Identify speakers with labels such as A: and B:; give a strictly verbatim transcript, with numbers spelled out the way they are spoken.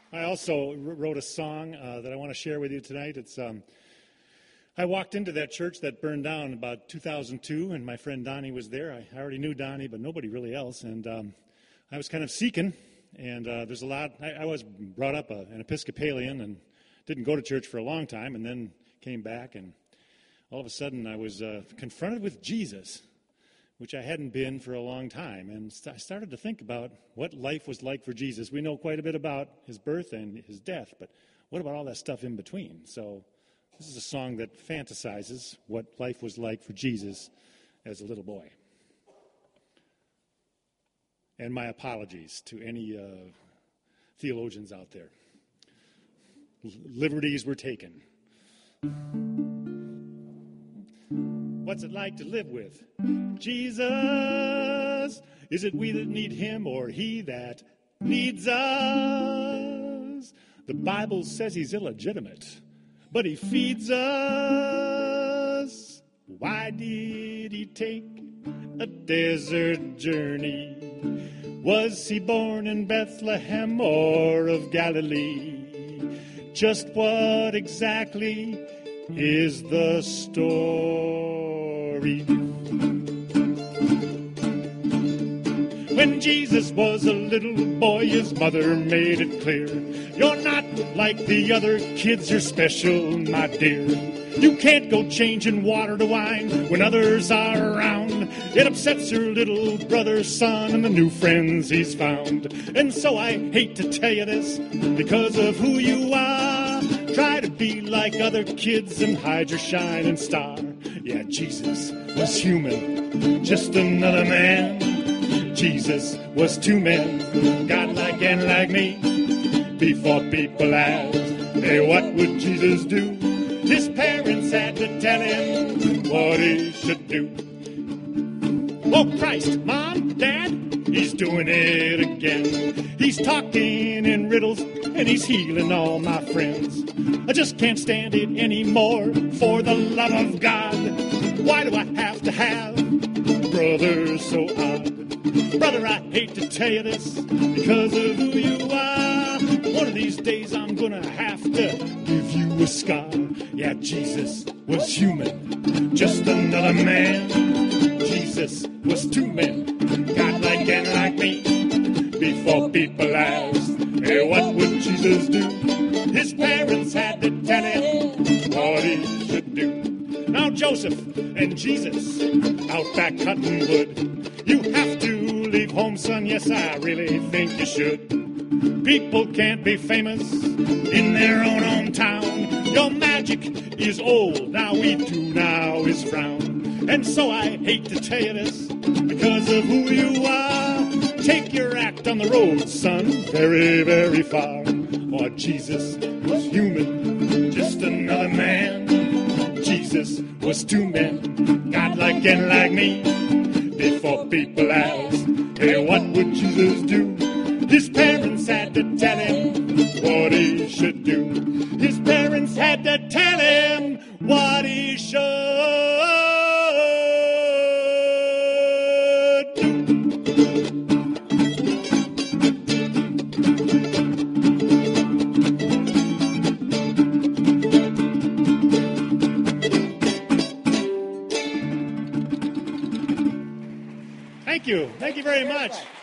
A: I also wrote a song uh, that I want to share with you tonight. It's um, I walked into that church that burned down about two thousand two, and my friend Donnie was there. I already knew Donnie, but nobody really else. And um, I was kind of seeking, and uh, there's a lot. I, I was brought up a, an Episcopalian and didn't go to church for a long time, and then came back, and all of a sudden I was uh, confronted with Jesus, which I hadn't been for a long time. And st- I started to think about what life was like for Jesus. We know quite a bit about his birth and his death, but what about all that stuff in between? So this is a song that fantasizes what life was like for Jesus as a little boy. And my apologies to any uh, theologians out there. L- liberties were taken. What's it like to live with Jesus? Is it we that need him or he that needs us? The Bible says he's illegitimate, but he feeds us. Why did he take a desert journey? Was he born in Bethlehem or of Galilee? Just what exactly is the story? When Jesus was a little boy, his mother made it clear, you're not like the other kids, you're special, my dear. You can't go changing water to wine when others are around. It upsets your little brother's son and the new friends he's found. And so I hate to tell you this, because of who you are, try to be like other kids and hide your shining star. Yeah, Jesus was human, just another man. Jesus was two men, God like and like me. Before people asked, hey, what would Jesus do? His parents had to tell him what he should do. Oh, Christ, Mom, Dad, he's doing it again. He's talking in riddles, and he's healing all my friends. I just can't stand it anymore, for the love of God. Why do I have to have brothers so odd? Brother, I hate to tell you this, because of who you are. One of these days I'm gonna have to give you a scar. Yeah, Jesus was human, just another man. Jesus was two men, God like and like me. Before people asked, hey, what would Jesus do? His parents had to tell him what he should do. Now Joseph and Jesus out back cutting wood. You have to leave home, son, yes, I really think you should. People can't be famous in their own hometown. Your magic is old, now we do now is frown. And so I hate to tell you this, because of who you are. Take your act on the road, son, very, very far. Oh, Jesus was human, just another man. Jesus was two men, God like and like me. Before people asked, hey, what would Jesus do? His parents had to tell him what he should do. His parents had to tell him what he should do. Thank you. Thank you very much.